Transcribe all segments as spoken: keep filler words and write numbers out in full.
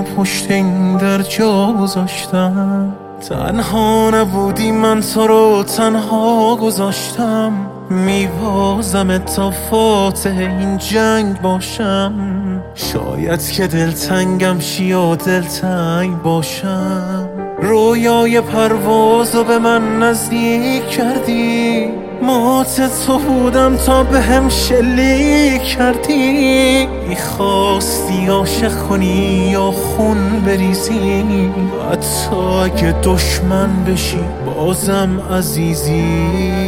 و پشت این در جا گذاشتم. تنها نبودی من تو رو تنها گذاشتم. میبازم تا فاتح این جنگ باشم. شاید که دلتنگم شی و دلتنگ باشم. رویای پروازو به من نزدیک کردی. مات تو بودم تا به هم شلیک کردی. میخواستی عاشق کنی یا خون بریزی. حتی اگه دشمن بشی بازم عزیزی.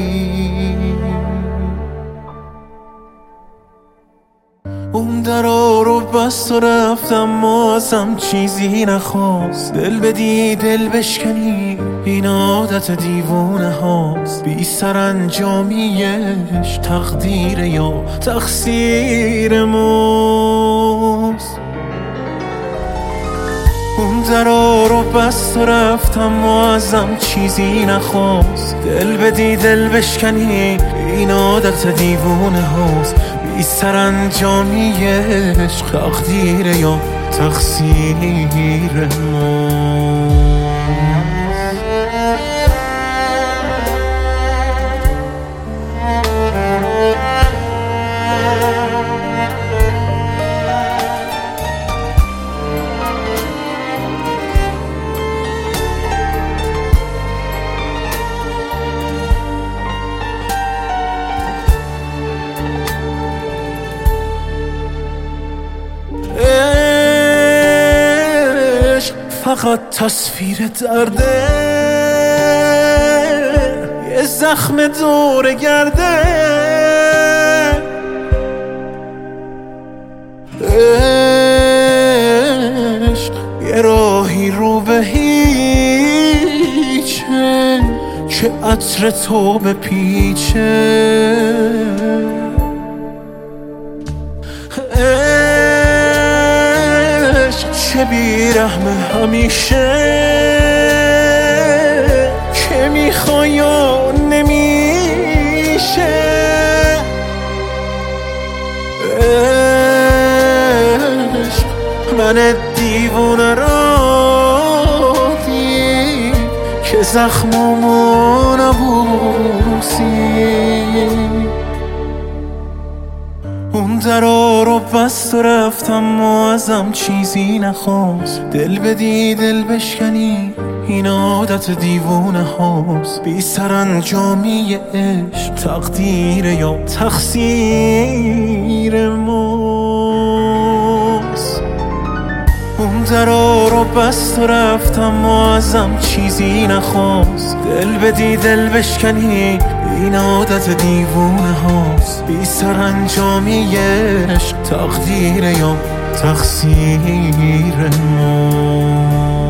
اون درا رو بست و رفتم ما ازم چیزی نخواست. دل بدی دل بشکنی این عادت دیوونه هاست. بی سرانجامیش تقدیر یا تقصیر ماست. اون درا رو بست و رفتم ما ازم چیزی نخواست. دل بدی دل بشکنی این عادت دیوونه هاست. بی سرانجامیش تقدیر یا تقصیر ماست. فقط تصویر درده، یه زخم دور گرده. عشق یه راهی رو به هیچه که عطر تو بپیچه. چه بیرحمه همیشه که میخوای یا نمیشه. عشق من دیوونه را دید که زخممو نبوسی. اون درا رو بست و رفتم و ازم چیزی نخواست. دل بدی دل بشکنی این عادت دیوونه هاست. بی سرانجامی عشق تقدیر یا تقصیر ماست. اون درا رو بست و رفتم و ازم چیزی نخواست. دل بدی دل بشکنی این عادت دیوونه هاست. بی سرانجامی عشق تقدیر یا تقصیر ما.